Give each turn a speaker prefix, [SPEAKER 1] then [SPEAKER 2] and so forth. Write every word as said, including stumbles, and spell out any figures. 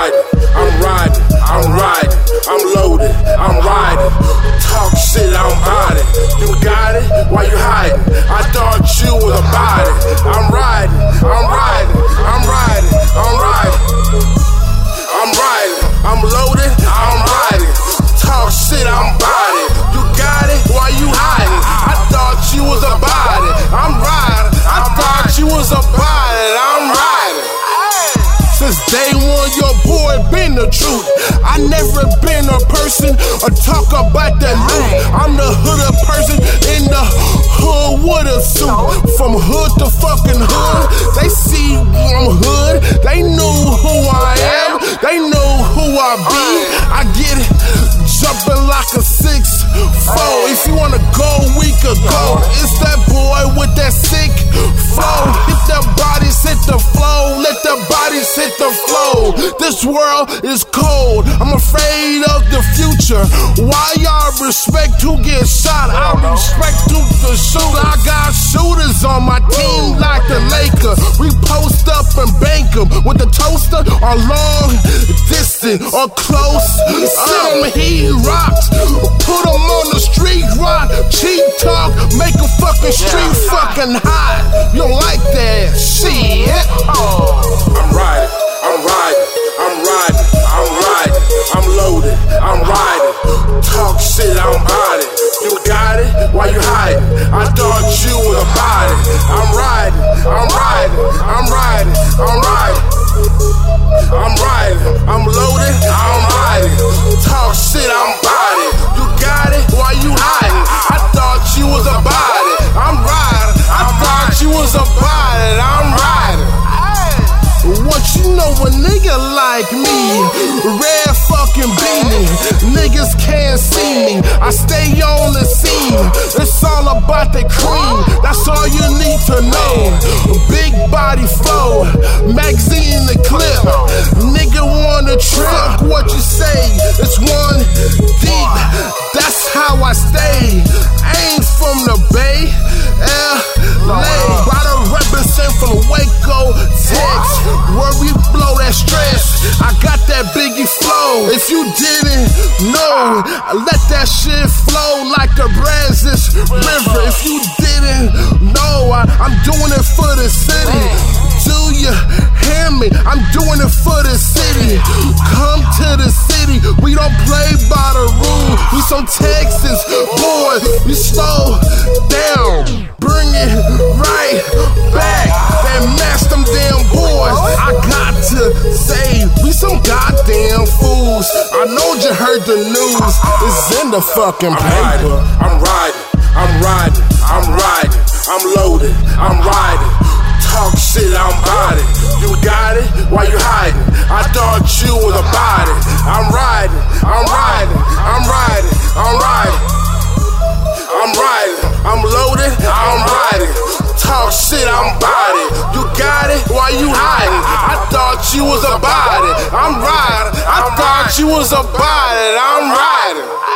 [SPEAKER 1] riding, I'm riding, I'm riding, I'm loaded, I'm riding. Talk shit, I'm about it. You got it? Why you hiding? I thought you was about it. I'm riding, I'm riding, I'm riding, I'm riding. I'm riding, I'm loaded, I'm riding. Talk shit, I'm about it. You got it? Why you hiding? I thought you was about it. I'm riding, I thought you was about it. I'm riding. Since day one, your boy been the truth. I never been a person or talk about that loot. I'm the hood person in the hood with a suit. From hood to fucking hood, they see I'm hood. They know who I am. They know who I be. I get it, jumping like a six four. If you wanna go, we could go. It's that boy with that sick flow. Hit the bodies, hit the flow. Let the bodies hit the flow. This world is cold. I'm afraid of the future. Why y'all respect who gets shot? I respect who the shooter. I got shooters on my team like the Lakers. We post up and bank them with the toaster or long distance or close. Some he rocks. Put him on the street rock. Cheap talk. Make a fucking street fucking hot. You don't like that shit? I'm riding. I'm riding, I'm riding, I'm riding, I'm loaded, I'm riding. Talk shit, I'm about it. You got it? Why you hiding? I thought you was about it. I'm riding, I'm riding, I'm riding, I'm riding. I'm riding, I'm loaded, I'm riding. Talk shit, I'm about it. You got it? Why you hiding? I thought you was about it. I'm riding, I thought you was about it. I'm riding. What you know a nigga like me? Red fucking beanie. Niggas can't see me. I stay on the scene. It's all about the cream. That's all you need to know. Big body flow. Magazine the clip. Nigga wanna trip. What you say? It's one deep. That's how I stay. Ain't from the Bay. L A. Gotta represent from Waco, Texas. Where we blow that stress, I got that Biggie flow. If you didn't know, let that shit flow like the Brazos River. If you didn't know, I, I'm doing it for the city. Do you hear me? I'm doing it for the city. Come to the city, we don't play by the rules. We some Texas boys, we slow down, bring it right back. Then mash them damn boys. I got to say, we some goddamn fools. I know you heard the news. It's in the fucking paper. I'm riding, I'm riding, I'm riding, I'm loaded, I'm riding. Talk shit, I'm about it. You got it? Why you hiding? I thought you was about it. I'm riding, I'm riding, I'm riding, I'm riding. I'm riding, I'm loaded, I'm riding. Talk shit, I'm about it. You got it? Why you hiding? I thought you was about it. I'm riding, I thought you was about it. I'm riding.